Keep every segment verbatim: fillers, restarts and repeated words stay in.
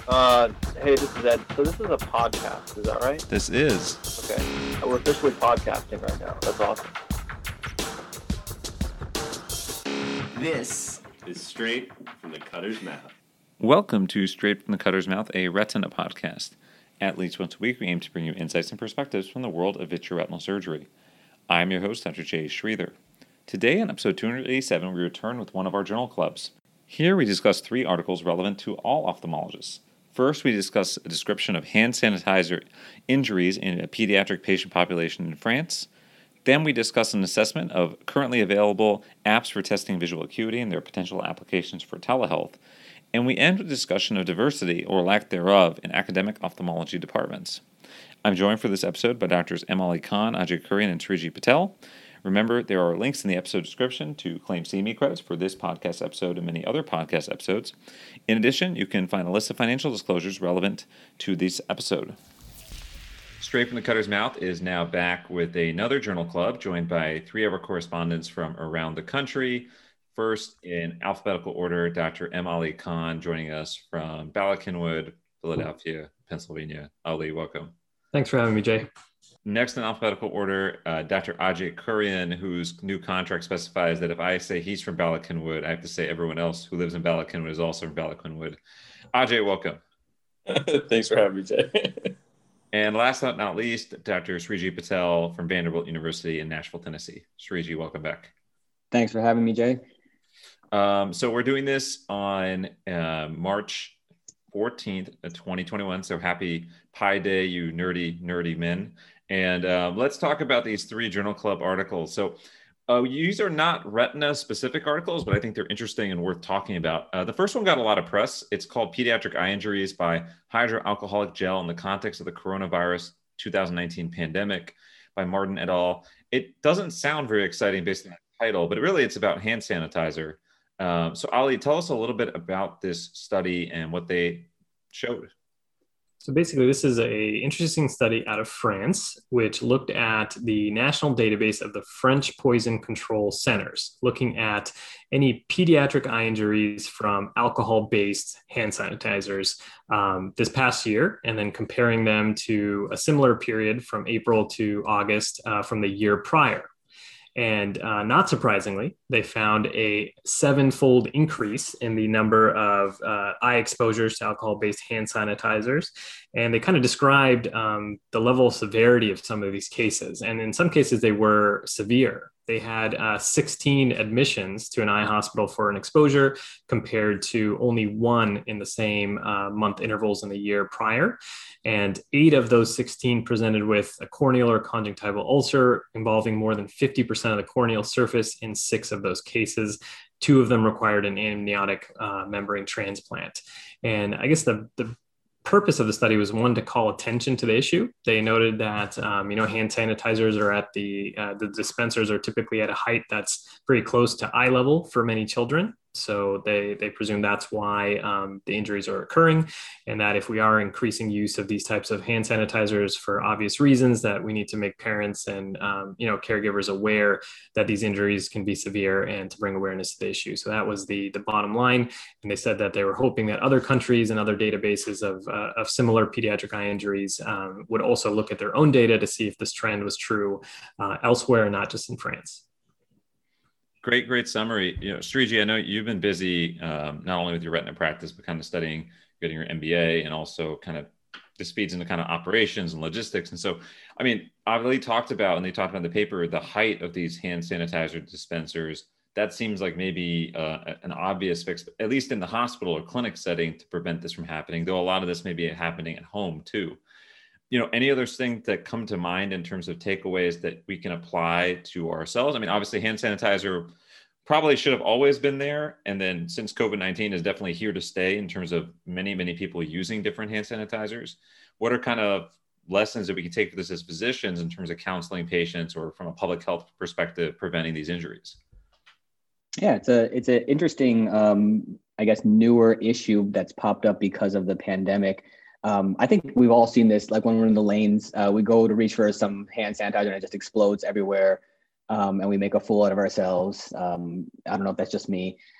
Uh, hey, this is Ed. So this is a podcast, is that right? This is. Okay. We're officially podcasting right now. That's awesome. This is Straight from the Cutter's Mouth. Welcome to Straight from the Cutter's Mouth, a retina podcast. At least once a week, we aim to bring you insights and perspectives from the world of vitreoretinal surgery. I'm your host, Doctor Jay Schreither. Today, in episode two eighty-seven, we return with one of our journal clubs. Here, we discuss three articles relevant to all ophthalmologists. First, we discuss a description of hand sanitizer injuries in a pediatric patient population in France. Then we discuss an assessment of currently available apps for testing visual acuity and their potential applications for telehealth. And we end with a discussion of diversity, or lack thereof, in academic ophthalmology departments. I'm joined for this episode by Doctors M. Ali Khan, Ajay Kurian, and Sriji Patel. Remember, there are links in the episode description to claim C M E credits for this podcast episode and many other podcast episodes. In addition, you can find a list of financial disclosures relevant to this episode. Straight from the Cutter's Mouth is now back with another journal club, joined by three of our correspondents from around the country. First, in alphabetical order, Doctor M. Ali Khan, joining us from Bala Cynwyd, Philadelphia, Pennsylvania. Ali, welcome. Thanks for having me, Jay. Next in alphabetical order, uh, Doctor Ajay Kurian, whose new contract specifies that if I say he's from Bala Cynwyd, I have to say everyone else who lives in Bala Cynwyd is also from Bala Cynwyd. Ajay, welcome. Thanks for having me, Jay. And last but not least, Doctor Sriji Patel from Vanderbilt University in Nashville, Tennessee. Sriji, welcome back. Thanks for having me, Jay. Um, so we're doing this on uh, March fourteenth, twenty twenty-one. So happy Pi Day, you nerdy, nerdy men. And uh, let's talk about these three Journal Club articles. So uh, these are not retina-specific articles, but I think they're interesting and worth talking about. Uh, the first one got a lot of press. It's called Pediatric Eye Injuries by Hydroalcoholic Gel in the Context of the Coronavirus two thousand nineteen Pandemic by Martin et al. It doesn't sound very exciting based on the title, but really it's about hand sanitizer. Um, so Ali, tell us a little bit about this study and what they showed. So basically, this is a interesting study out of France, which looked at the national database of the French Poison Control Centers, looking at any pediatric eye injuries from alcohol-based hand sanitizers um, this past year, and then comparing them to a similar period from April to August uh, from the year prior. And uh, not surprisingly, they found a seven-fold increase in the number of uh, eye exposures to alcohol-based hand sanitizers. And they kind of described um, the level of severity of some of these cases. And in some cases, they were severe. They had uh, sixteen admissions to an eye hospital for an exposure compared to only one in the same uh, month intervals in the year prior. And eight of those sixteen presented with a corneal or conjunctival ulcer involving more than fifty percent of the corneal surface in six of those cases. Two of them required an amniotic uh, membrane transplant. And I guess the, the purpose of the study was, one, to call attention to the issue. They noted that, um, you know, hand sanitizers are at the, uh, the dispensers are typically at a height that's very close to eye level for many children. So they, they presume that's why um, the injuries are occurring, and that if we are increasing use of these types of hand sanitizers for obvious reasons, that we need to make parents and um, you know caregivers aware that these injuries can be severe and to bring awareness to the issue. So that was the, the bottom line. And they said that they were hoping that other countries and other databases of, uh, of similar pediatric eye injuries um, would also look at their own data to see if this trend was true uh, elsewhere, not just in France. Great, great summary. You know, Sriji, I know you've been busy um, not only with your retina practice, but kind of studying, getting your M B A, and also kind of this feeds into kind of operations and logistics. And so, I mean, I've really talked about, and they talked about in the paper, the height of these hand sanitizer dispensers. That seems like maybe uh, an obvious fix, at least in the hospital or clinic setting, to prevent this from happening, though a lot of this may be happening at home too. You know, any other things that come to mind in terms of takeaways that we can apply to ourselves? I mean, obviously hand sanitizer probably should have always been there. And then since COVID nineteen is definitely here to stay in terms of many, many people using different hand sanitizers, what are kind of lessons that we can take for this as physicians in terms of counseling patients or from a public health perspective, preventing these injuries? Yeah, it's a it's an interesting, um, I guess, newer issue that's popped up because of the pandemic. Um, I think we've all seen this, like when we're in the lanes, uh, we go to reach for some hand sanitizer and it just explodes everywhere. Um, and we make a fool out of ourselves. Um, I don't know if that's just me.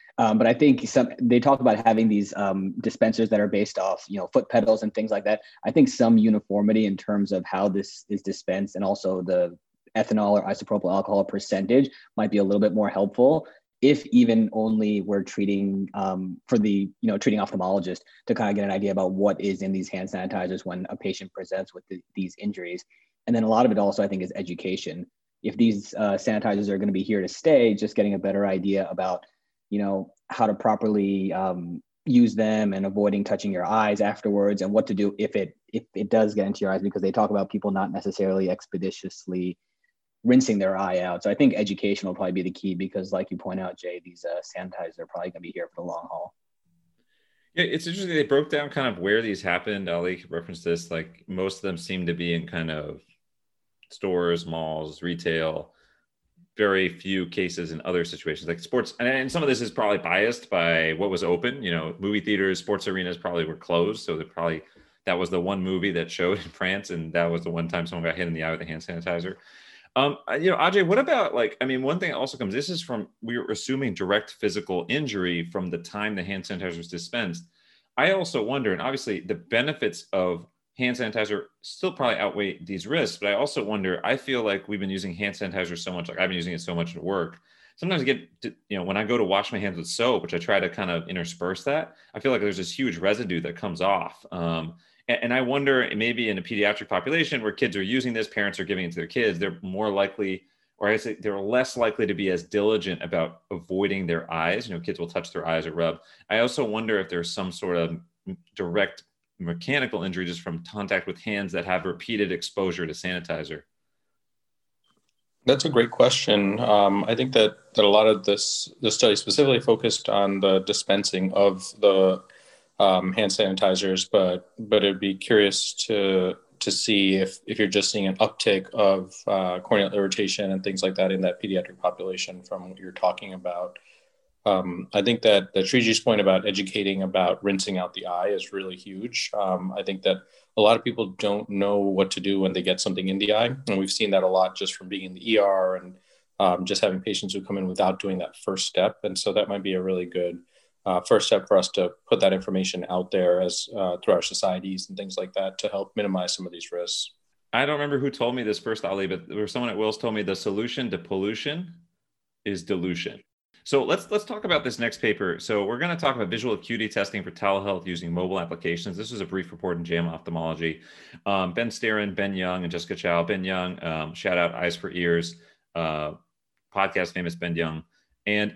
Um, but I think some they talk about having these um, dispensers that are based off, you know, foot pedals and things like that. I think some uniformity in terms of how this is dispensed and also the ethanol or isopropyl alcohol percentage might be a little bit more helpful, if even only we're treating um, for the, you know, treating ophthalmologist to kind of get an idea about what is in these hand sanitizers when a patient presents with the, these injuries. And then a lot of it also, I think, is education. If these uh, sanitizers are going to be here to stay, just getting a better idea about, you know, how to properly um, use them and avoiding touching your eyes afterwards, and what to do if it if it does get into your eyes, because they talk about people not necessarily expeditiously rinsing their eye out. So I think education will probably be the key, because like you point out, Jay, these uh, sanitizers are probably going to be here for the long haul. Yeah, it's interesting. They broke down kind of where these happened. Ali referenced this. Like most of them seem to be in kind of stores, malls, retail. Very few cases in other situations like sports. And, and some of this is probably biased by what was open. You know, movie theaters, sports arenas probably were closed. So that probably, that was the one movie that showed in France. And that was the one time someone got hit in the eye with a hand sanitizer. Um, you know, Ajay, what about like, I mean, one thing that also comes, this is from, we were assuming direct physical injury from the time the hand sanitizer was dispensed. I also wonder, and obviously the benefits of hand sanitizer still probably outweigh these risks, but I also wonder, I feel like we've been using hand sanitizer so much, like I've been using it so much at work. Sometimes I get, to, you know, when I go to wash my hands with soap, which I try to kind of intersperse that, I feel like there's this huge residue that comes off. Um, and, and I wonder, maybe in a pediatric population where kids are using this, parents are giving it to their kids, they're more likely, or I say they're less likely to be as diligent about avoiding their eyes. You know, kids will touch their eyes or rub. I also wonder if there's some sort of direct mechanical injury just from contact with hands that have repeated exposure to sanitizer. That's a great question. Um, I think that, that a lot of this, this study specifically focused on the dispensing of the um, hand sanitizers, but but it'd be curious to to see if, if you're just seeing an uptick of uh, corneal irritation and things like that in that pediatric population from what you're talking about. Um, I think that the Sriji's point about educating about rinsing out the eye is really huge. Um, I think that a lot of people don't know what to do when they get something in the eye. And we've seen that a lot just from being in the E R and um, just having patients who come in without doing that first step. And so that might be a really good uh, first step for us to put that information out there as uh, through our societies and things like that to help minimize some of these risks. I don't remember who told me this first, Ali, but there was someone at Wills told me the solution to pollution is dilution. So let's let's talk about this next paper. So we're going to talk about visual acuity testing for telehealth using mobile applications. This is a brief report in JAMA Ophthalmology. Um, Ben Sterin, Ben Young, and Jessica Chow. Ben Young, um, shout out Eyes for Ears, uh, podcast famous Ben Young. And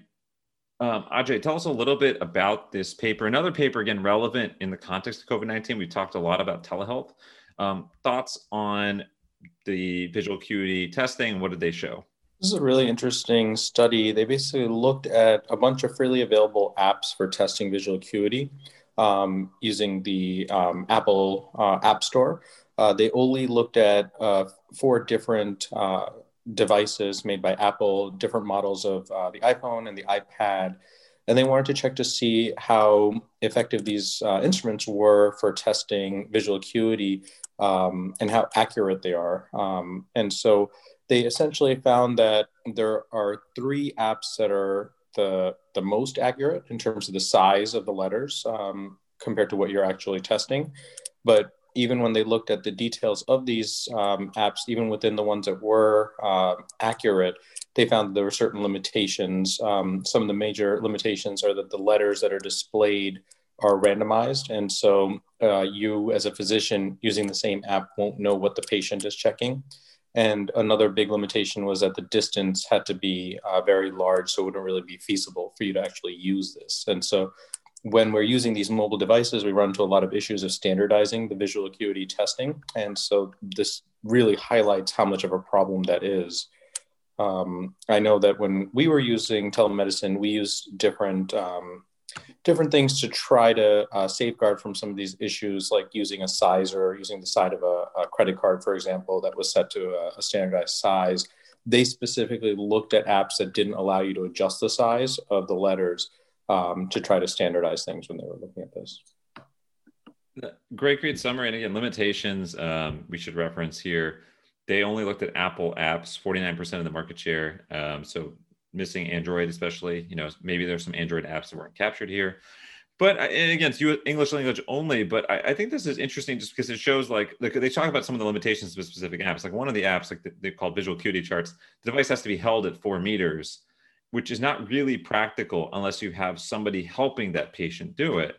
um, Ajay, tell us a little bit about this paper. Another paper, again, relevant in the context of COVID nineteen. We've talked a lot about telehealth. Um, thoughts on the visual acuity testing? What did they show? This is a really interesting study. They basically looked at a bunch of freely available apps for testing visual acuity um, using the um, Apple uh, App Store. Uh, they only looked at uh, four different uh, devices made by Apple, different models of uh, the iPhone and the iPad. And they wanted to check to see how effective these uh, instruments were for testing visual acuity um, and how accurate they are. Um, and so they essentially found that there are three apps that are the, the most accurate in terms of the size of the letters um, compared to what you're actually testing. But even when they looked at the details of these um, apps, even within the ones that were uh, accurate, they found that there were certain limitations. Um, some of the major limitations are that the letters that are displayed are randomized. And so uh, you as a physician using the same app won't know what the patient is checking. And another big limitation was that the distance had to be uh, very large, so it wouldn't really be feasible for you to actually use this. And so when we're using these mobile devices, we run into a lot of issues of standardizing the visual acuity testing. And so this really highlights how much of a problem that is. Um, I know that when we were using telemedicine, we used different um, different things to try to uh, safeguard from some of these issues, like using a sizer, using the side of a, a credit card, for example, that was set to a, a standardized size. They specifically looked at apps that didn't allow you to adjust the size of the letters um, to try to standardize things when they were looking at this. Great, great summary. And again, limitations um, we should reference here. They only looked at Apple apps, forty-nine percent of the market share. Um, so missing Android, especially, you know, maybe there's some Android apps that weren't captured here. But and again, it's English language only. But I, I think this is interesting just because it shows like, like they talk about some of the limitations of specific apps. Like one of the apps, like they call visual acuity charts, the device has to be held at four meters, which is not really practical unless you have somebody helping that patient do it.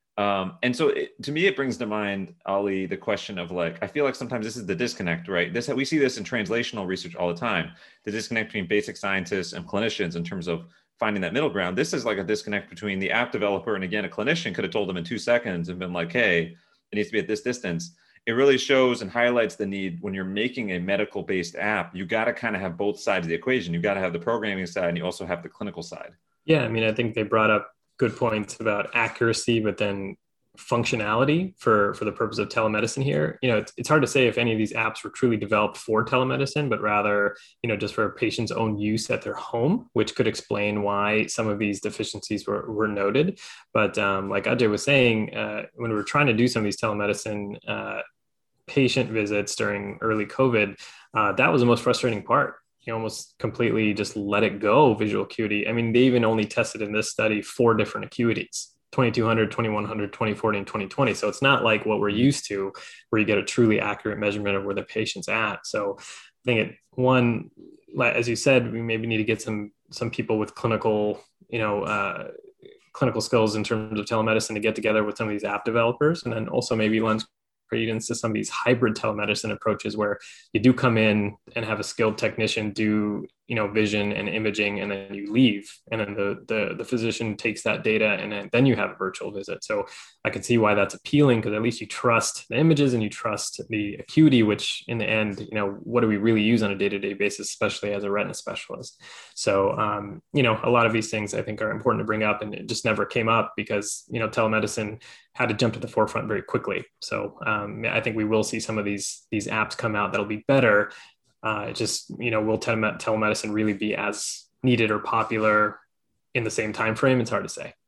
Um, and so it, to me, it brings to mind, Ali, the question of like, I feel like sometimes this is the disconnect, right? This we see this in translational research all the time, the disconnect between basic scientists and clinicians in terms of finding that middle ground. This is like a disconnect between the app developer and again, a clinician could have told them in two seconds and been like, hey, it needs to be at this distance. It really shows and highlights the need when you're making a medical based app, you got to kind of have both sides of the equation. You got to have the programming side and you also have the clinical side. Yeah. I mean, I think they brought up good points about accuracy, but then functionality for, for the purpose of telemedicine here. You know, it's, it's hard to say if any of these apps were truly developed for telemedicine, but rather, you know, just for a patient's own use at their home, which could explain why some of these deficiencies were, were noted. But um, like Ajay was saying, uh, when we were trying to do some of these telemedicine uh, patient visits during early COVID, uh, that was the most frustrating part. You almost completely just let it go, visual acuity. I mean, they even only tested in this study four different acuities. twenty-two hundred, twenty-one hundred, twenty forty, and twenty twenty. So it's not like what we're used to where you get a truly accurate measurement of where the patient's at. So I think it, one, as you said, we maybe need to get some, some people with clinical, you know, uh, clinical skills in terms of telemedicine to get together with some of these app developers. And then also maybe lends credence to some of these hybrid telemedicine approaches where you do come in and have a skilled technician do, you know, vision and imaging, and then you leave. And then the, the, the physician takes that data and then, then you have a virtual visit. So I can see why that's appealing, because at least you trust the images and you trust the acuity, which in the end, you know, what do we really use on a day-to-day basis, especially as a retina specialist? So, um, you know, a lot of these things I think are important to bring up, and it just never came up because, you know, telemedicine had to jump to the forefront very quickly. So um, I think we will see some of these, these apps come out that'll be better. Uh, just, you know, will tele- telemedicine really be as needed or popular in the same time frame? It's hard to say.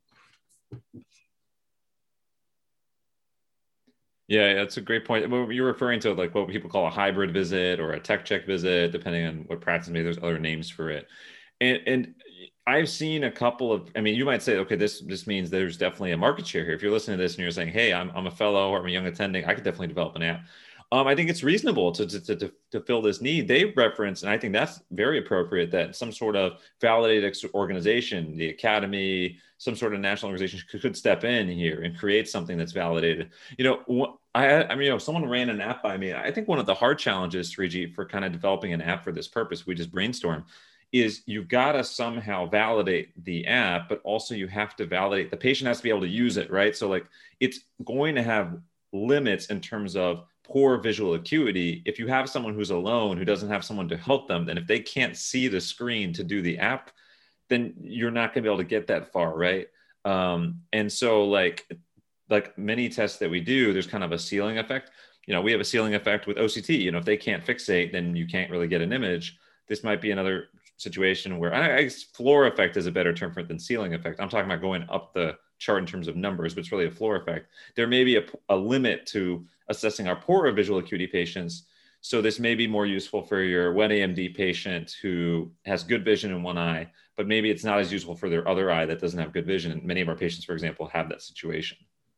Yeah, that's a great point. You're referring to like what people call a hybrid visit or a tech check visit, depending on what practice. Maybe there's other names for it. And and I've seen a couple of, I mean, you might say, okay, this this means there's definitely a market share here. If you're listening to this and you're saying, hey, I'm I'm a fellow or I'm a young attending, I could definitely develop an app. Um, I think it's reasonable to, to, to, to fill this need. They reference, and I think that's very appropriate, that some sort of validated organization, the academy, some sort of national organization could, could step in here and create something that's validated. You know, I, I mean, you know, someone ran an app by me. I think one of the hard challenges, Sriji, for kind of developing an app for this purpose, we just brainstorm, is you've got to somehow validate the app, but also you have to validate, the patient has to be able to use it, right? So like, it's going to have limits in terms of poor visual acuity. If you have someone who's alone, who doesn't have someone to help them, then if they can't see the screen to do the app, then you're not going to be able to get that far, right? Um, and so like, like many tests that we do, there's kind of a ceiling effect. You know, we have a ceiling effect with O C T. You know, if they can't fixate, then you can't really get an image. This might be another situation where, I guess floor effect is a better term for it than ceiling effect. I'm talking about going up the chart in terms of numbers, but it's really a floor effect. There may be a, a limit to assessing our poorer visual acuity patients. So this may be more useful for your wet A M D patient who has good vision in one eye, but maybe it's not as useful for their other eye that doesn't have good vision. And many of our patients, for example, have that situation.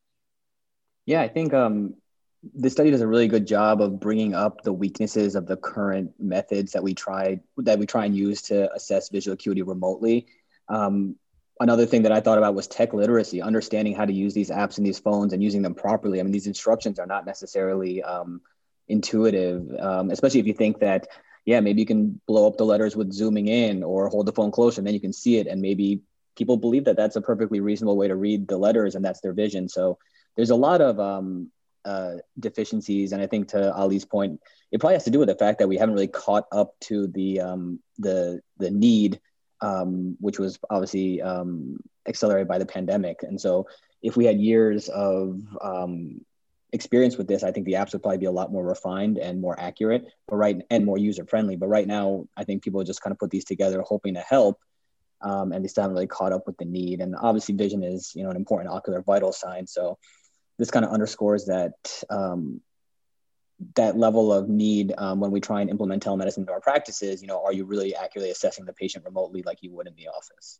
Yeah, I think um, this study does a really good job of bringing up the weaknesses of the current methods that we try that we try and use to assess visual acuity remotely. Um, Another thing that I thought about was tech literacy, understanding how to use these apps and these phones and using them properly. I mean, these instructions are not necessarily um, intuitive, um, especially if you think that, yeah, maybe you can blow up the letters with zooming in or hold the phone closer and then you can see it. And maybe people believe that that's a perfectly reasonable way to read the letters and that's their vision. So there's a lot of um, uh, deficiencies. And I think to Ali's point, it probably has to do with the fact that we haven't really caught up to the um, the the need, Um, which was obviously um, accelerated by the pandemic. And so if we had years of um, experience with this, I think the apps would probably be a lot more refined and more accurate, but right and more user-friendly. But right now, I think people just kind of put these together hoping to help, um, and they still haven't really caught up with the need. And obviously vision is, you know, an important ocular vital sign. So this kind of underscores that um, that level of need um, when we try and implement telemedicine into our practices. You know, are you really accurately assessing the patient remotely like you would in the office?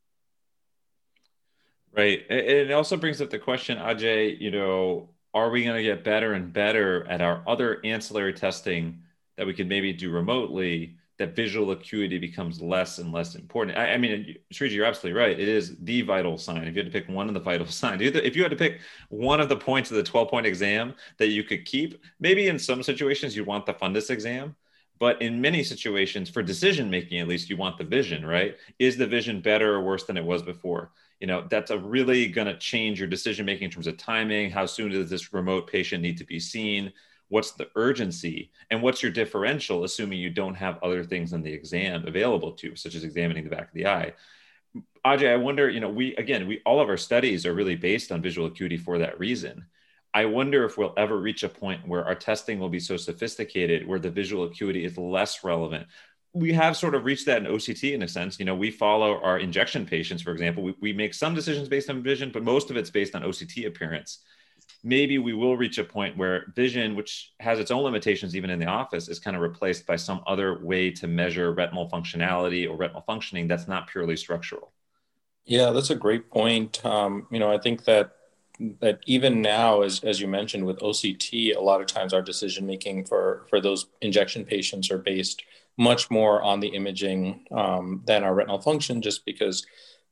Right. And it also brings up the question, Ajay, you know, are we going to get better and better at our other ancillary testing that we could maybe do remotely, that visual acuity becomes less and less important? I, I mean, Sriji, you're absolutely right. It is the vital sign. If you had to pick one of the vital signs, if you had to pick one of the points of the twelve point exam that you could keep, maybe in some situations you want the fundus exam. But in many situations, for decision making, at least, you want the vision, right? Is the vision better or worse than it was before? You know, that's a really going to change your decision making in terms of timing. How soon does this remote patient need to be seen? What's the urgency? And what's your differential, assuming you don't have other things in the exam available to you, such as examining the back of the eye? Ajay, I wonder, you know, we, again, we, all of our studies are really based on visual acuity for that reason. I wonder if we'll ever reach a point where our testing will be so sophisticated where the visual acuity is less relevant. We have sort of reached that in O C T in a sense. You know, we follow our injection patients, for example. We, we make some decisions based on vision, but most of it's based on O C T appearance. Maybe we will reach a point where vision, which has its own limitations even in the office, is kind of replaced by some other way to measure retinal functionality or retinal functioning that's not purely structural. Yeah, that's a great point. Um, you know, I think that that even now, as, as you mentioned, with O C T, a lot of times our decision making for, for those injection patients are based much more on the imaging um, than our retinal function, just because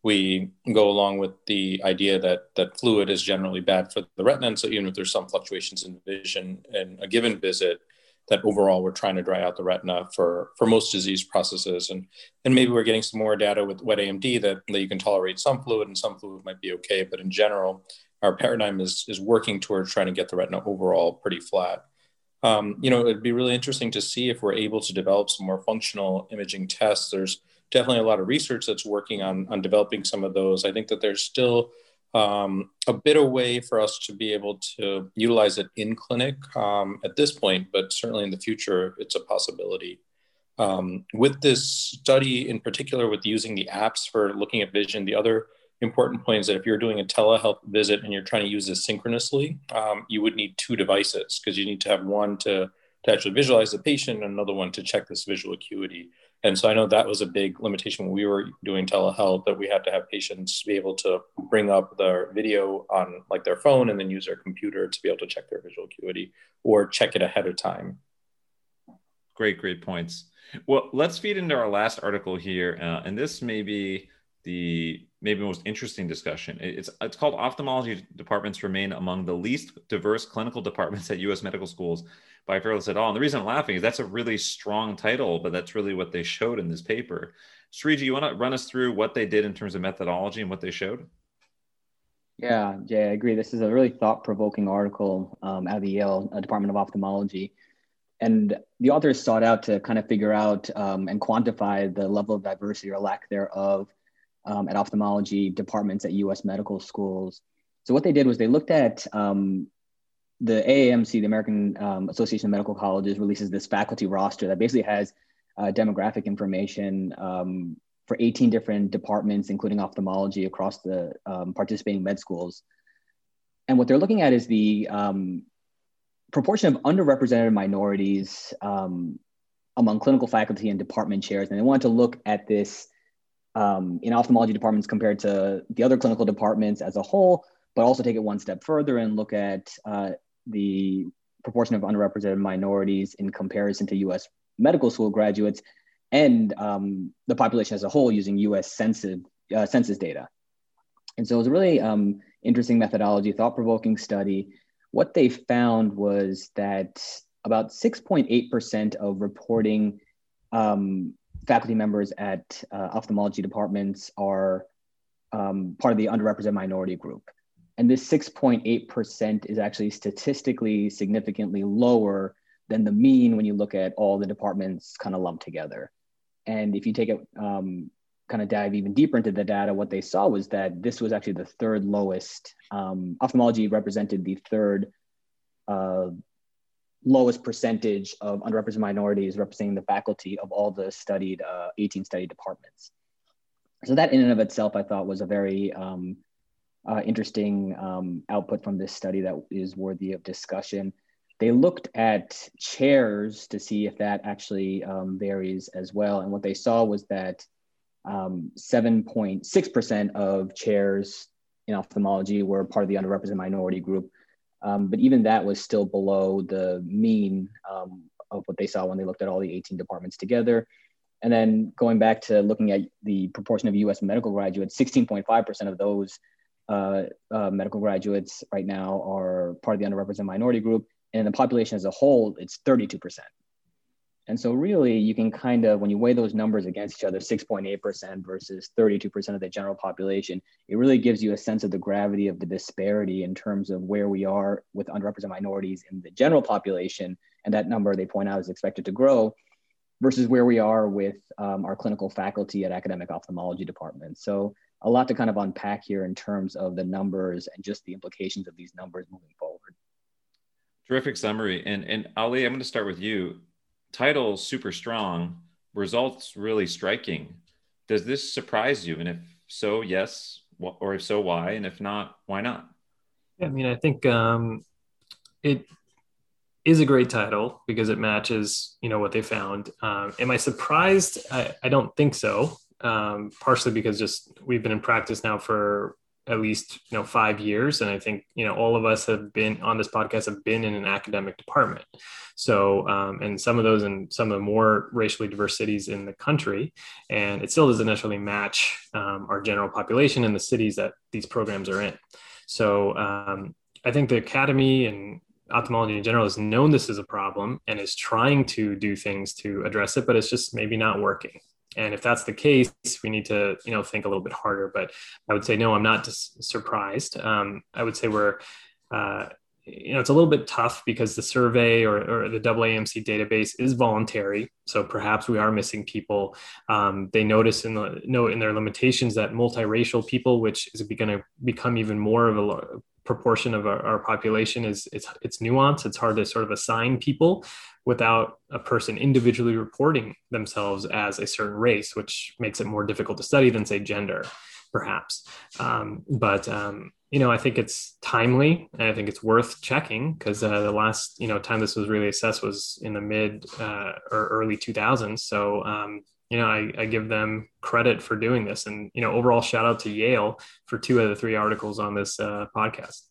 we go along with the idea that that fluid is generally bad for the retina. And so even if there's some fluctuations in vision in a given visit, that overall we're trying to dry out the retina for, for most disease processes. And, and maybe we're getting some more data with wet A M D that, that you can tolerate some fluid and some fluid might be okay. But in general, our paradigm is, is working towards trying to get the retina overall pretty flat. Um, you know, it'd be really interesting to see if we're able to develop some more functional imaging tests. There's definitely a lot of research that's working on, on developing some of those. I think that there's still um, a bit of way for us to be able to utilize it in clinic um, at this point, but certainly in the future, it's a possibility. Um, with this study in particular, with using the apps for looking at vision, the other important point is that if you're doing a telehealth visit and you're trying to use this synchronously, um, you would need two devices because you need to have one to, to actually visualize the patient and another one to check this visual acuity. And so I know that was a big limitation when we were doing telehealth, that we had to have patients be able to bring up their video on like their phone and then use their computer to be able to check their visual acuity or check it ahead of time. Great, great points. Well, let's feed into our last article here. Uh, and this may be the maybe most interesting discussion. It's, it's called Ophthalmology Departments Remain Among the Least Diverse Clinical Departments at U S Medical Schools by Fairless et al. And the reason I'm laughing is that's a really strong title, but that's really what they showed in this paper. Sriji, you want to run us through what they did in terms of methodology and what they showed? Yeah, Jay, I agree. This is a really thought-provoking article um, out of the Yale uh, Department of Ophthalmology. And the authors sought out to kind of figure out um, and quantify the level of diversity or lack thereof um, at ophthalmology departments at U S medical schools. So what they did was they looked at um, the A A M C, the American um, Association of Medical Colleges, releases this faculty roster that basically has uh, demographic information um, for eighteen different departments, including ophthalmology across the um, participating med schools. And what they're looking at is the um, proportion of underrepresented minorities um, among clinical faculty and department chairs. And they wanted to look at this um, in ophthalmology departments compared to the other clinical departments as a whole, but also take it one step further and look at uh, the proportion of underrepresented minorities in comparison to U S medical school graduates and um, the population as a whole using U S census, uh, census data. And so it was a really um, interesting methodology, thought-provoking study. What they found was that about six point eight percent of reporting um, faculty members at uh, ophthalmology departments are um, part of the underrepresented minority group. And this six point eight percent is actually statistically significantly lower than the mean when you look at all the departments kind of lumped together. And if you take it, um, kind of dive even deeper into the data, what they saw was that this was actually the third lowest. Um, ophthalmology represented the third uh, lowest percentage of underrepresented minorities representing the faculty of all the studied uh, eighteen studied departments. So that in and of itself, I thought was a very um, uh, interesting um, output from this study that is worthy of discussion. they looked at chairs to see if that actually um, varies as well. And what they saw was that um, seven point six percent of chairs in ophthalmology were part of the underrepresented minority group. Um, but even that was still below the mean um, of what they saw when they looked at all the eighteen departments together. And then going back to looking at the proportion of U S medical graduates, sixteen point five percent of those uh, uh, medical graduates right now are part of the underrepresented minority group. And in the population as a whole, it's thirty-two percent. And so really you can kind of, when you weigh those numbers against each other, six point eight percent versus thirty-two percent of the general population, it really gives you a sense of the gravity of the disparity in terms of where we are with underrepresented minorities in the general population. And that number, they point out, is expected to grow versus where we are with um, our clinical faculty at academic ophthalmology departments. So a lot to kind of unpack here in terms of the numbers and just the implications of these numbers moving forward. Terrific summary. And, and Ali, I'm going to start with you. Title super strong, results really striking. Does this surprise you? And if so, yes, or if so, why? And if not, why not? Yeah, I mean, I think um, it is a great title because it matches, you know, what they found. Um, am I surprised? I, I don't think so. Um, partially because just we've been in practice now for at least, you know, five years. And I think, you know, all of us have been on this podcast have been in an academic department. So, um, and some of those in some of the more racially diverse cities in the country, and it still doesn't necessarily match um, our general population in the cities that these programs are in. So um, I think the academy and ophthalmology in general has known this is a problem and is trying to do things to address it, but it's just maybe not working. And if that's the case, we need to, you know, think a little bit harder. But I would say, no, I'm not dis- surprised. Um, I would say we're, uh, you know, it's a little bit tough because the survey or, or the A A M C database is voluntary. So perhaps we are missing people. Um, they notice in the note in their limitations that multiracial people, which is going to become even more of a proportion of our, our population, is it's it's nuanced. It's hard to sort of assign people without a person individually reporting themselves as a certain race, which makes it more difficult to study than, say, gender, perhaps. Um, but, um, you know, I think it's timely and I think it's worth checking because uh, the last, you know, time this was really assessed was in the mid uh, or early two thousands. So, um, you know, I, I give them credit for doing this. And, you know, overall shout out to Yale for two of the three articles on this uh, podcast.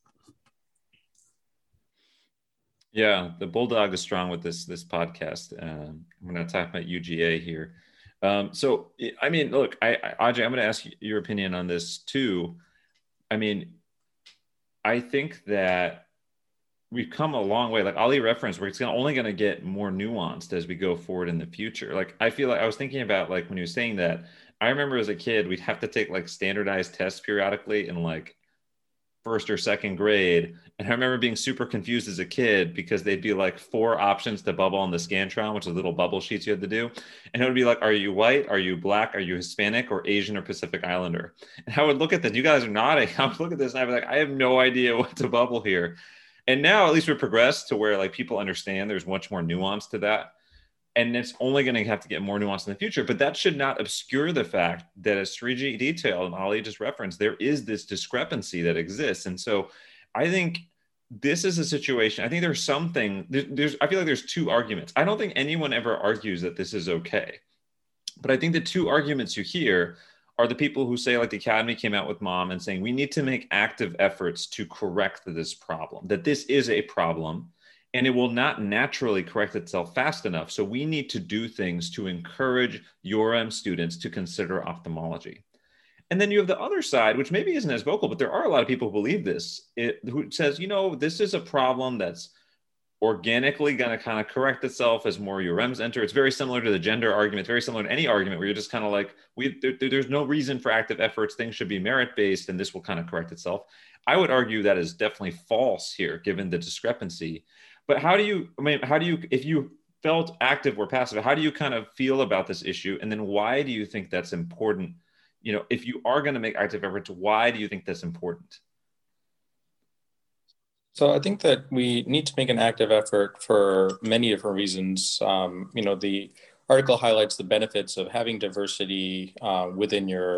Yeah, the bulldog is strong with this this podcast. Um, I'm going to talk about U G A here. Um, so, I mean, look, I, I, Ajay, I'm going to ask your opinion on this too. I mean, I think that we've come a long way. Like Ali referenced, where it's gonna, only going to get more nuanced as we go forward in the future. Like I feel like I was thinking about like when he was saying that. I remember as a kid, we'd have to take like standardized tests periodically in like first or second grade. And I remember being super confused as a kid because they'd be like four options to bubble on the Scantron, which is little bubble sheets you had to do. And it would be like, are you white? Are you black? Are you Hispanic or Asian or Pacific Islander? And I would look at that. You guys are nodding. I would look at this and I'd be like, I have no idea what to bubble here. And now at least we've progressed to where like people understand there's much more nuance to that. And it's only going to have to get more nuanced in the future. But that should not obscure the fact that, as Sriji detailed and Ali just referenced, there is this discrepancy that exists. And so I think this is a situation. I think there's something, there's, there's, I feel like there's two arguments. I don't think anyone ever argues that this is okay. But I think the two arguments you hear are the people who say, like the Academy came out with Mom and saying, we need to make active efforts to correct this problem, that this is a problem. And it will not naturally correct itself fast enough. So we need to do things to encourage U R M students to consider ophthalmology. And then you have the other side, which maybe isn't as vocal, but there are a lot of people who believe this, it, who says, you know, this is a problem that's organically going to kind of correct itself as more U R Ms enter. It's very similar to the gender argument, very similar to any argument where you're just kind of like, we there, there's no reason for active efforts. Things should be merit-based, and this will kind of correct itself. I would argue that is definitely false here, given the discrepancy. But how do you, I mean, how do you, if you felt active or passive, how do you kind of feel about this issue? And then why do you think that's important? You know, if you are going to make active efforts, why do you think that's important? So I think that we need to make an active effort for many different reasons. Um, you know, the article highlights the benefits of having diversity uh, within your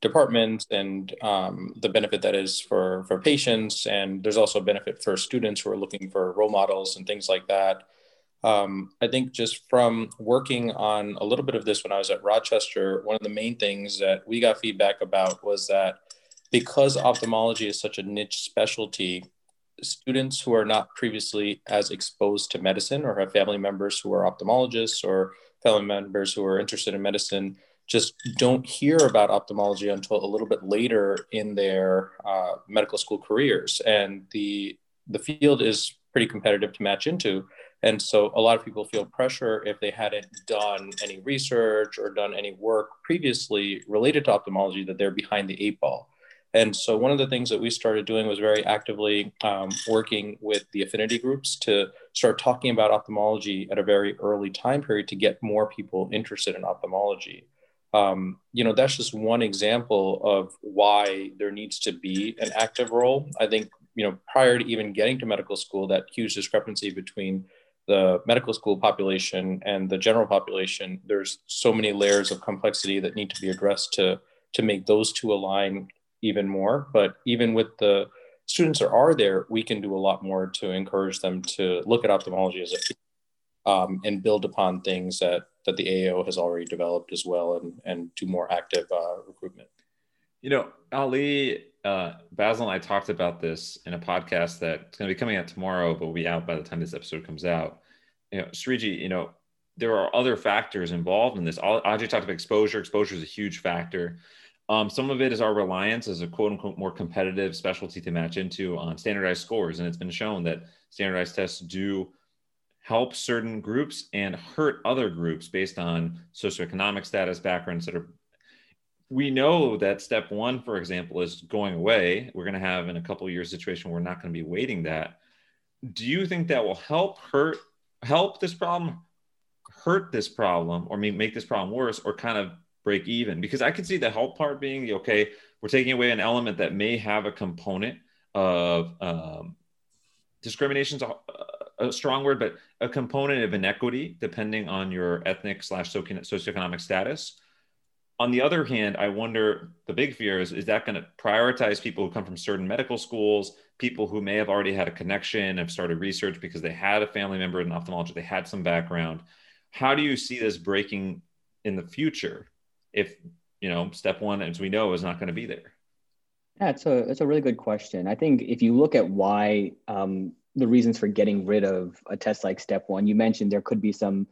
departments and um, the benefit that is for, for patients. And there's also a benefit for students who are looking for role models and things like that. Um, I think just from working on a little bit of this when I was at Rochester, one of the main things that we got feedback about was that because ophthalmology is such a niche specialty, students who are not previously as exposed to medicine or have family members who are ophthalmologists or family members who are interested in medicine just don't hear about ophthalmology until a little bit later in their uh, medical school careers. And the, the field is pretty competitive to match into. And so a lot of people feel pressure if they hadn't done any research or done any work previously related to ophthalmology that they're behind the eight ball. And so one of the things that we started doing was very actively um, working with the affinity groups to start talking about ophthalmology at a very early time period to get more people interested in ophthalmology. Um, you know, that's just one example of why there needs to be an active role. I think, you know, prior to even getting to medical school, that huge discrepancy between the medical school population and the general population, there's so many layers of complexity that need to be addressed to, to make those two align even more. But even with the students that are there, we can do a lot more to encourage them to look at ophthalmology as a field um, and build upon things that, that the A A O has already developed as well, and, and do more active uh, recruitment. You know, Ali, uh, Basil and I talked about this in a podcast that's going to be coming out tomorrow, but will be out by the time this episode comes out. You know, Sriji, you know, there are other factors involved in this. Ajay talked about exposure. Exposure is a huge factor. Um, some of it is our reliance as a quote unquote more competitive specialty to match into on standardized scores. And it's been shown that standardized tests do help certain groups and hurt other groups based on socioeconomic status, backgrounds that are. We know that step one, for example, is going away. We're going to have in a couple of years a situation where we're not going to be waiting that. Do you think that will help hurt, help this problem, hurt this problem, or make this problem worse, or kind of break even? Because I could see the help part being, okay, we're taking away an element that may have a component of um, discrimination, a, a strong word, but a component of inequity depending on your ethnic slash socioeconomic status. On the other hand, I wonder, the big fear is, is that going to prioritize people who come from certain medical schools, people who may have already had a connection, have started research because they had a family member in ophthalmology, they had some background. How do you see this breaking in the future if, you know, step one, as we know, is not going to be there? Yeah, it's a, it's a really good question. I think if you look at why um, the reasons for getting rid of a test like step one, you mentioned there could be some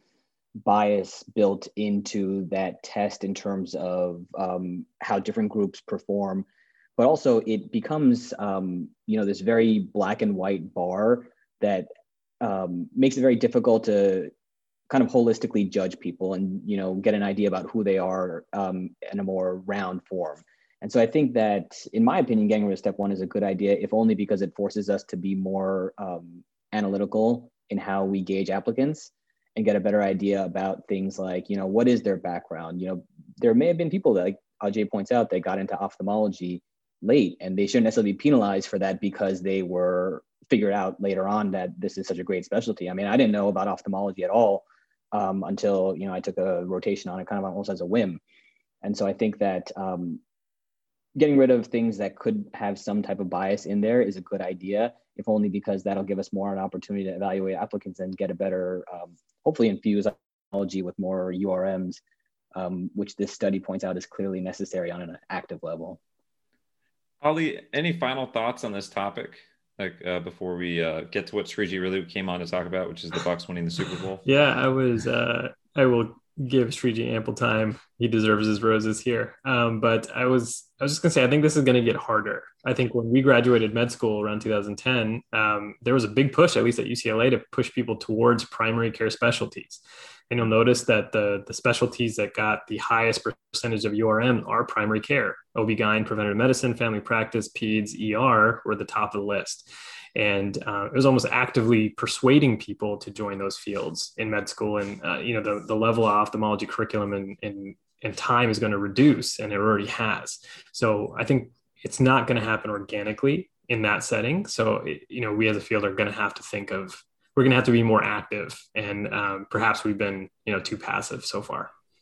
bias built into that test in terms of um, how different groups perform, but also it becomes, um, you know, this very black and white bar that um, makes it very difficult to kind of holistically judge people and, you know, get an idea about who they are um, in a more round form. And so I think that, in my opinion, getting rid of step one is a good idea, if only because it forces us to be more um, analytical in how we gauge applicants and get a better idea about things like, you know, what is their background? You know, there may have been people that, like Ajay points out, they got into ophthalmology late, and they shouldn't necessarily be penalized for that because they were figured out later on that this is such a great specialty. I mean, I didn't know about ophthalmology at all um, until, you know, I took a rotation on it kind of almost as a whim. And so I think that um, getting rid of things that could have some type of bias in there is a good idea, if only because that'll give us more an opportunity to evaluate applicants and get a better, um, hopefully infuse ophthalmology with more U R Ms, um, which this study points out is clearly necessary on an active level. Ali, any final thoughts on this topic? Like uh, before we uh, get to what Sriji really came on to talk about, which is the Bucs winning the Super Bowl? Yeah, I was, uh, I will give Sriji ample time. He deserves his roses here. Um, but I was, I was just gonna say, I think this is going to get harder. I think when we graduated med school around two thousand ten, um, there was a big push, at least at U C L A, to push people towards primary care specialties. And you'll notice that the, the specialties that got the highest percentage of U R M are primary care. O B G Y N, preventive medicine, family practice, peds, E R were the top of the list. And uh, it was almost actively persuading people to join those fields in med school. And, uh, you know, the, the level of ophthalmology curriculum and, and, and time is going to reduce, and it already has. So I think it's not going to happen organically in that setting. So, it, you know, we as a field are going to have to think of, we're going to have to be more active. And um, perhaps we've been, you know, too passive so far.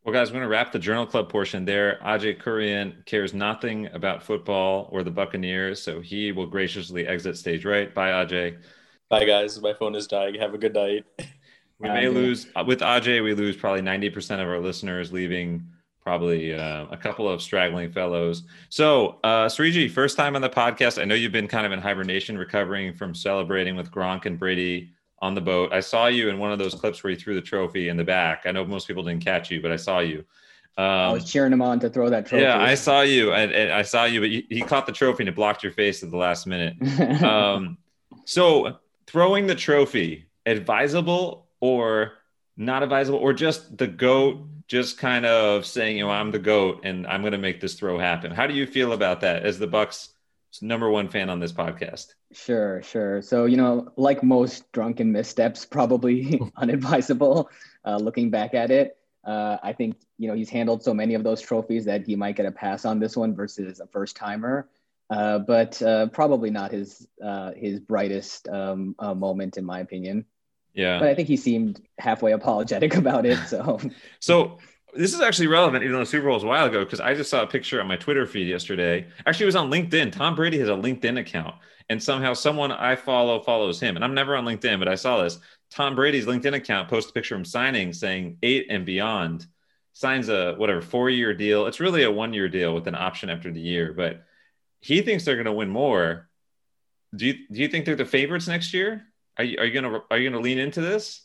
Well, guys, we're going to wrap the Journal Club portion there. Ajay Kurian cares nothing about football or the Buccaneers, so he will graciously exit stage right. Bye, Ajay. Bye, guys. My phone is dying. Have a good night. We may lose with Ajay. We lose probably ninety percent of our listeners, leaving probably uh, a couple of straggling fellows. So, uh, Sriji, first time on the podcast. I know you've been kind of in hibernation, recovering from celebrating with Gronk and Brady on the boat. I saw you in one of those clips where you threw the trophy in the back. I know most people didn't catch you, but I saw you. Um, I was cheering him on to throw that trophy. Yeah, I saw you, and, and I saw you, but you, he caught the trophy and it blocked your face at the last minute. Um, so, throwing the trophy, advisable or not advisable, or just the GOAT, just kind of saying, you know, I'm the GOAT and I'm going to make this throw happen. How do you feel about that as the Bucks' number one fan on this podcast? Sure, sure. So, you know, like most drunken missteps, probably unadvisable. Uh, looking back at it, uh, I think, you know, he's handled so many of those trophies that he might get a pass on this one versus a first timer. Uh, but uh, probably not his uh, his brightest um, uh, moment, in my opinion. Yeah. But I think he seemed halfway apologetic about it. So, so this is actually relevant, even though the Super Bowl was a while ago, because I just saw a picture on my Twitter feed yesterday. Actually, it was on LinkedIn. Tom Brady has a LinkedIn account, and somehow someone I follow follows him. And I'm never on LinkedIn, but I saw this. Tom Brady's LinkedIn account posted a picture of him signing, saying eight and beyond, signs a whatever four-year deal. It's really a one-year deal with an option after the year, but he thinks they're going to win more. Do you do you think they're the favorites next year? Are you are you gonna are you gonna lean into this?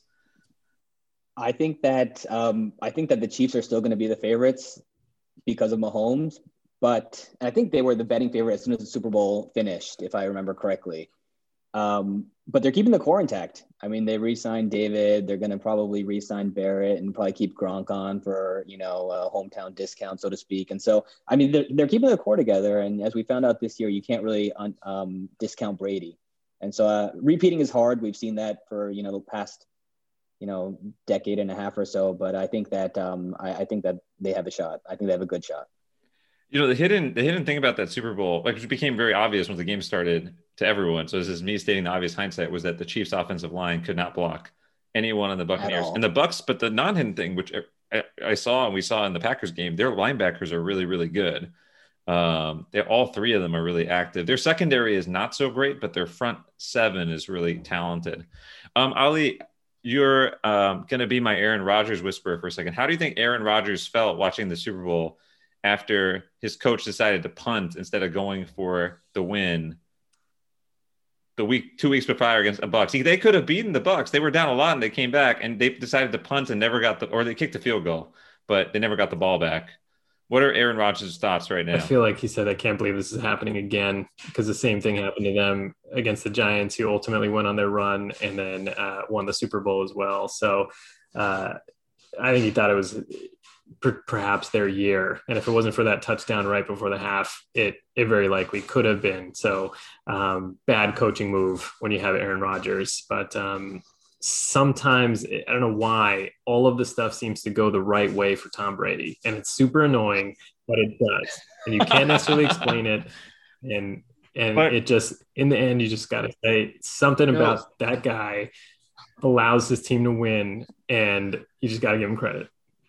I think that um, I think that the Chiefs are still going to be the favorites because of Mahomes, but I think they were the betting favorite as soon as the Super Bowl finished, if I remember correctly. Um, but they're keeping the core intact. I mean, they re-signed David. They're going to probably re-sign Barrett and probably keep Gronk on for, you know, a hometown discount, so to speak. And so, I mean, they're, they're keeping the core together. And as we found out this year, you can't really un, um, discount Brady. And so uh, repeating is hard. We've seen that for, you know, the past, you know, decade and a half or so. But I think that um, I, I think that they have a shot. I think they have a good shot. You know, the hidden the hidden thing about that Super Bowl, like, it became very obvious once the game started to everyone. So this is me stating the obvious hindsight, was that the Chiefs' offensive line could not block anyone on the Buccaneers and the Bucks. But the non-hidden thing, which I, I saw and we saw in the Packers game, their linebackers are really, really good. Um, they all three of them are really active. Their secondary is not so great, but their front seven is really talented. Um, Ali, you're um, going to be my Aaron Rodgers whisperer for a second. How do you think Aaron Rodgers felt watching the Super Bowl after his coach decided to punt instead of going for the win the week, two weeks prior against the Bucks? They could have beaten the Bucks. They were down a lot and they came back and they decided to punt and never got the, or they kicked the field goal, but they never got the ball back. What are Aaron Rodgers' thoughts right now? I feel like he said, I can't believe this is happening again, because the same thing happened to them against the Giants, who ultimately went on their run and then uh, won the Super Bowl as well. So uh, I think he thought it was per- perhaps their year. And if it wasn't for that touchdown right before the half, it it very likely could have been. So um, bad coaching move when you have Aaron Rodgers. But um, sometimes, I don't know why, all of the stuff seems to go the right way for Tom Brady. And it's super annoying, but it does. And you can't necessarily explain it. And and but, it just, in the end, you just got to say something no. about that guy allows his team to win. And you just got to give him credit.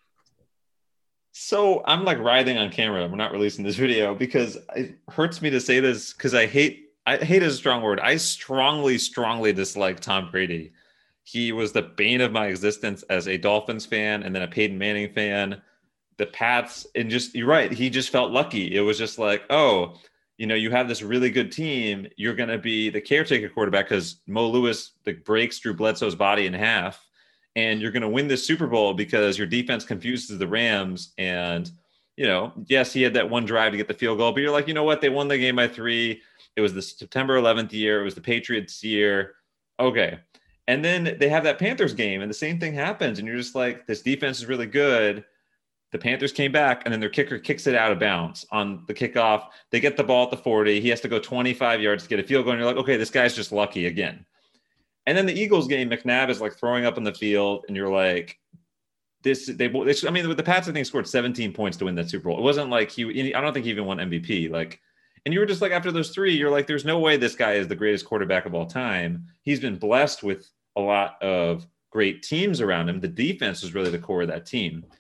So I'm like writhing on camera. We're not releasing this video because it hurts me to say this, because I hate, I hate is a strong word. I strongly, strongly dislike Tom Brady. He was the bane of my existence as a Dolphins fan and then a Peyton Manning fan. The Pats, and just, you're right, he just felt lucky. It was just like, oh, you know, you have this really good team. You're going to be the caretaker quarterback because Mo Lewis the breaks Drew Bledsoe's body in half. And you're going to win this Super Bowl because your defense confuses the Rams. And, you know, yes, he had that one drive to get the field goal, but you're like, you know what? They won the game by three. It was the September eleventh year. It was the Patriots year. Okay. And then they have that Panthers game and the same thing happens. And you're just like, this defense is really good. The Panthers came back and then their kicker kicks it out of bounds on the kickoff. They get the ball at the forty. He has to go twenty-five yards to get a field goal. And you're like, okay, this guy's just lucky again. And then the Eagles game, McNabb is like throwing up in the field. And you're like, this, they, they I mean, the Pats, I think, scored seventeen points to win that Super Bowl. It wasn't like he, I don't think he even won M V P. Like, and you were just like, after those three, you're like, there's no way this guy is the greatest quarterback of all time. He's been blessed with a lot of great teams around him. The defense was really the core of that team.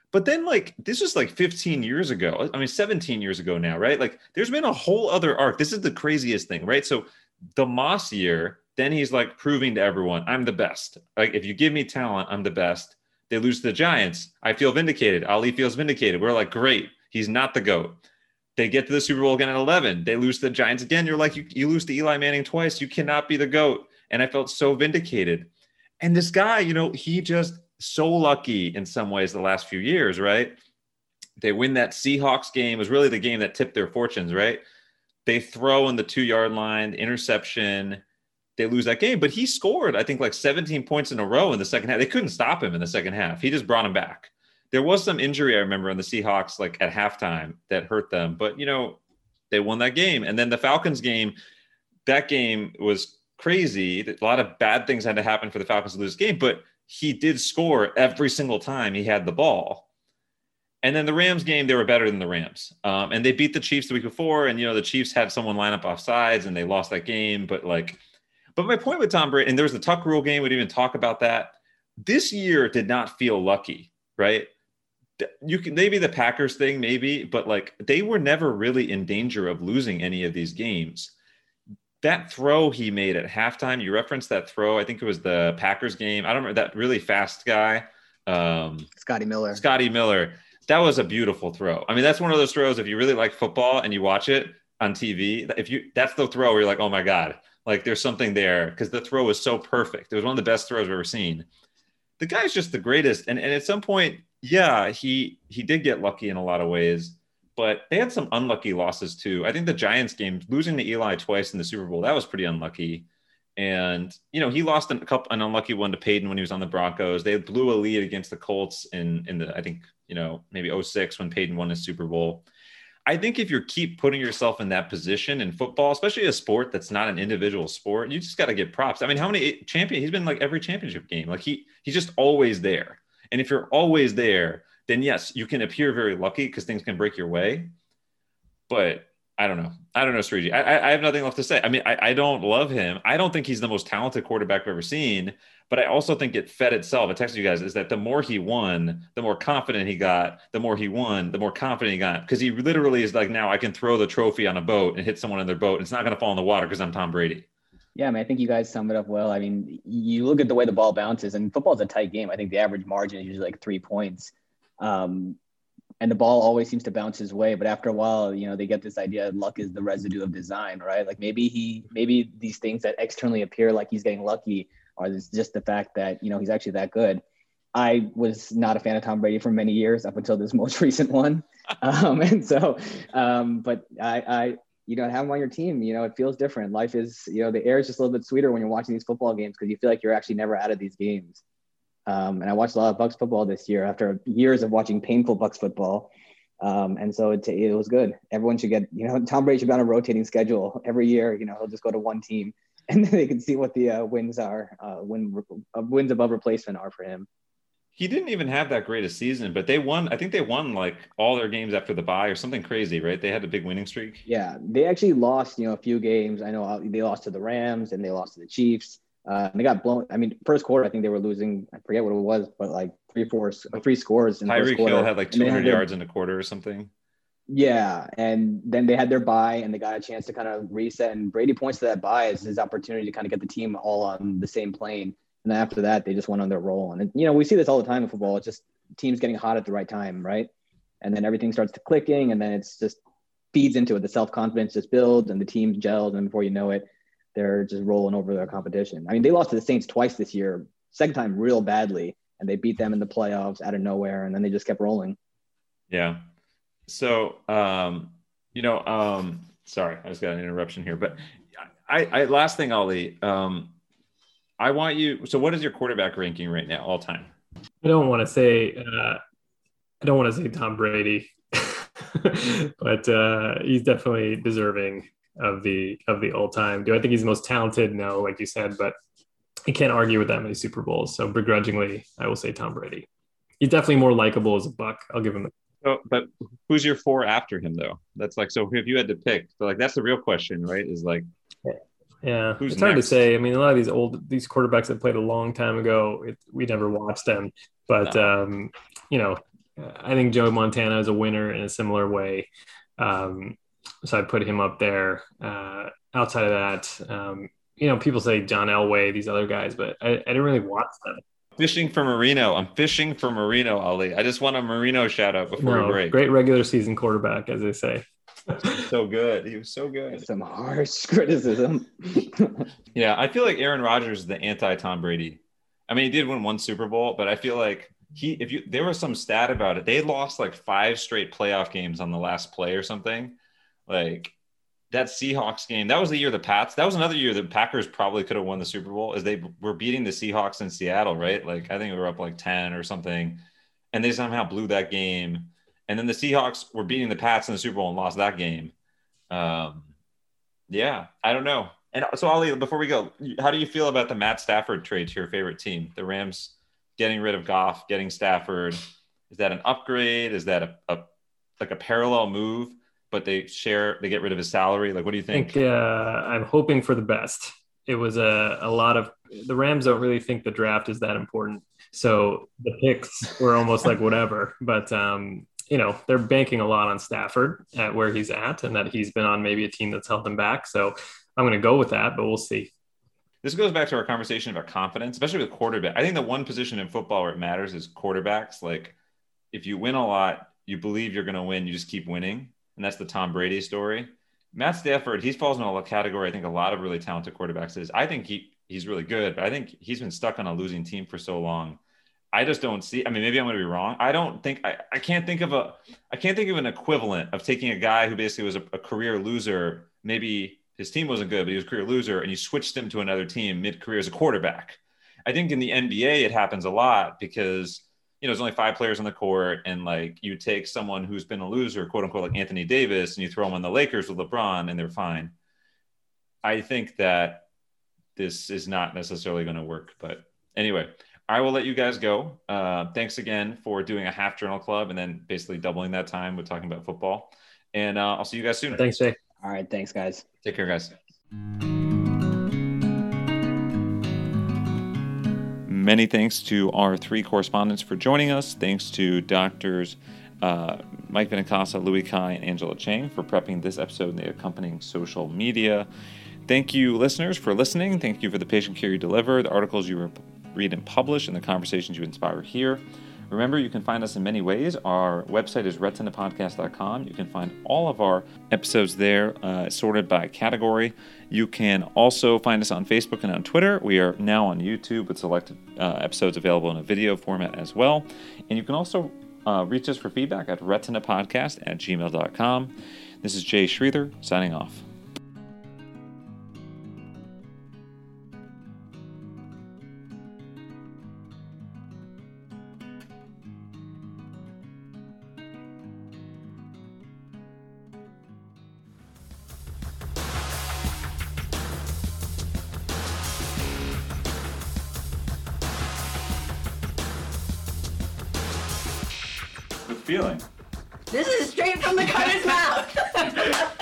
But then, like, this was like fifteen years ago. I mean, seventeen years ago now, right? Like, there's been a whole other arc. This is the craziest thing, right? So the Moss year, then he's like proving to everyone, I'm the best. Like, if you give me talent, I'm the best. They lose to the Giants. I feel vindicated. Ali feels vindicated. We're like, great. He's not the GOAT. They get to the Super Bowl again at eleven. They lose to the Giants again. You're like, you, you lose to Eli Manning twice. You cannot be the GOAT. And I felt so vindicated. And this guy, you know, he just so lucky in some ways the last few years, right? They win that Seahawks game. It was really the game that tipped their fortunes, right? They throw on the two-yard line, interception. They lose that game. But he scored, I think, like seventeen points in a row in the second half. They couldn't stop him in the second half. He just brought him back. There was some injury, I remember, in the Seahawks, like at halftime that hurt them. But, you know, they won that game. And then the Falcons game, that game was crazy. A lot of bad things had to happen for the Falcons to lose the game. But he did score every single time he had the ball. And then the Rams game, they were better than the Rams. Um, and they beat the Chiefs the week before. And, you know, the Chiefs had someone line up off sides and they lost that game. But like, but my point with Tom Brady, and there was the Tuck rule game, we didn't even talk about that. This year did not feel lucky, right? You can, maybe the Packers thing, maybe, but like they were never really in danger of losing any of these games. That throw he made at halftime, you referenced that throw. I think it was the Packers game. I don't remember that really fast guy. Um, Scotty Miller. Scotty Miller. That was a beautiful throw. I mean, that's one of those throws. If you really like football and you watch it on T V, if you, that's the throw where you're like, oh my God, like there's something there because the throw was so perfect. It was one of the best throws I've ever seen. The guy's just the greatest. And, and at some point, yeah, he, he did get lucky in a lot of ways. But they had some unlucky losses too. I think the Giants game, losing to Eli twice in the Super Bowl, that was pretty unlucky. And, you know, he lost a couple, an unlucky one to Peyton when he was on the Broncos. They blew a lead against the Colts in, in the, I think, you know, maybe oh six when Peyton won his Super Bowl. I think if you keep putting yourself in that position in football, especially a sport that's not an individual sport, you just got to get props. I mean, how many champion, he's been like every championship game. Like he, he's just always there. And if you're always there, then yes, you can appear very lucky because things can break your way. But I don't know. I don't know, Sriji. I, I, I have nothing left to say. I mean, I, I don't love him. I don't think he's the most talented quarterback I've ever seen. But I also think it fed itself. I texted you guys is that the more he won, the more confident he got. The more he won, the more confident he got. Because he literally is like, now I can throw the trophy on a boat and hit someone in their boat. And it's not going to fall in the water because I'm Tom Brady. Yeah, I mean, I think you guys sum it up well. I mean, you look at the way the ball bounces, and football's a tight game. I think the average margin is usually like three points. Um, and the ball always seems to bounce his way. But after a while, you know, they get this idea luck is the residue of design, right? Like maybe he, maybe these things that externally appear like he's getting lucky are just the fact that, you know, he's actually that good. I was not a fan of Tom Brady for many years up until this most recent one. Um, and so, um, but I, I, you know, have him on your team, you know, it feels different. Life is, you know, the air is just a little bit sweeter when you're watching these football games because you feel like you're actually never out of these games. Um, and I watched a lot of Bucs football this year after years of watching painful Bucs football. Um, and so it, it was good. Everyone should get, you know, Tom Brady should be on a rotating schedule every year. You know, he'll just go to one team and then they can see what the uh, wins are, uh, win, uh, wins above replacement are for him. He didn't even have that great a season, but they won. I think they won like all their games after the bye or something crazy, right? They had a big winning streak. Yeah, they actually lost, you know, a few games. I know they lost to the Rams and they lost to the Chiefs. Uh, and they got blown. I mean, first quarter, I think they were losing. I forget what it was, but like three, four, three scores. In Tyreek Hill had like two hundred their, yards in a quarter or something. Yeah, and then they had their bye, and they got a chance to kind of reset. And Brady points to that bye as his opportunity to kind of get the team all on the same plane. And then after that, they just went on their roll. And, you know, we see this all the time in football. It's just teams getting hot at the right time, right? And then everything starts to clicking, and then it's just feeds into it. The self-confidence just builds, and the team gels, and before you know it, they're just rolling over their competition. I mean, they lost to the Saints twice this year, second time real badly, and they beat them in the playoffs out of nowhere, and then they just kept rolling. Yeah. So, um, you know, um, sorry, I just got an interruption here, but I, I last thing, Ollie, um, I want you. So, what is your quarterback ranking right now, all time? I don't want to say. Uh, I don't want to say Tom Brady, but uh, he's definitely deserving of the of the all time. Do I think he's the most talented? No, like you said, but you can't argue with that many Super Bowls. So, begrudgingly, I will say Tom Brady. He's definitely more likable as a Buck. I'll give him. The- So, but who's your four after him, though? That's like, so if you had to pick, so like, that's the real question, right? Is like, yeah, who's it's hard next? to say. I mean, a lot of these old, these quarterbacks that played a long time ago, it, we never watched them, but, No. um, you know, I think Joe Montana is a winner in a similar way. Um, so I put him up there. Uh, outside of that, um, you know, people say John Elway, these other guys, but I, I didn't really watch them. Fishing for Marino. I'm fishing for Marino, Ali. I just want a Marino shout out before No, we break. Great regular season quarterback, as they say. So good. He was so good. Some harsh criticism. Yeah, I feel like Aaron Rodgers is the anti-Tom Brady. I mean, he did win one Super Bowl, but I feel like he, if you, there was some stat about it. They lost like five straight playoff games on the last play or something. Like that Seahawks game, that was the year the Pats, that was another year the Packers probably could have won the Super Bowl, as they were beating the Seahawks in Seattle, right? Like I think we were up like ten or something, and they somehow blew that game. And then the Seahawks were beating the Pats in the Super Bowl and lost that game. Um, yeah, I don't know. And so, Ali, before we go, how do you feel about the Matt Stafford trade to your favorite team? The Rams getting rid of Goff, getting Stafford. Is that an upgrade? Is that a, a like a parallel move, but they share, they get rid of his salary? Like, what do you think? I think uh, I'm hoping for the best. It was a, a lot of, the Rams don't really think the draft is that important. So the picks were almost like whatever, but um, you know, they're banking a lot on Stafford at where he's at, and that he's been on maybe a team that's held him back. So I'm going to go with that, but we'll see. This goes back to our conversation about confidence, especially with quarterback. I think the one position in football where it matters is quarterbacks. Like if you win a lot, you believe you're going to win, you just keep winning. And that's the Tom Brady story. Matt Stafford, he falls in a category I think a lot of really talented quarterbacks is. I think he he's really good, but I think he's been stuck on a losing team for so long. I just don't see, I mean, maybe I'm going to be wrong. I don't think, I, I can't think of a, I can't think of an equivalent of taking a guy who basically was a, a career loser. Maybe his team wasn't good, but he was a career loser, and you switched him to another team mid-career as a quarterback. I think in the N B A, it happens a lot because, you know, there's only five players on the court, and like you take someone who's been a loser, quote unquote, like Anthony Davis, and you throw him on the Lakers with LeBron and they're fine. I think that this is not necessarily going to work, but anyway, I will let you guys go. Uh, thanks again for doing a half journal club and then basically doubling that time with talking about football. And uh, I'll see you guys soon. Thanks, Jay. All right. Thanks, guys. Take care, guys. Many thanks to our three correspondents for joining us. Thanks to doctors uh, Mike Vinicasa, Louis Kai, and Angela Chang for prepping this episode and the accompanying social media. Thank you, listeners, for listening. Thank you for the patient care you deliver, the articles you read and publish, and the conversations you inspire here. Remember, you can find us in many ways. Our website is retina podcast dot com. You can find all of our episodes there, uh, sorted by category. You can also find us on Facebook and on Twitter. We are now on YouTube with selected uh, episodes available in a video format as well. And you can also uh, reach us for feedback at retina podcast at gmail dot com. This is Jay Sridhar signing off. Feeling. This is straight from the cutter's mouth.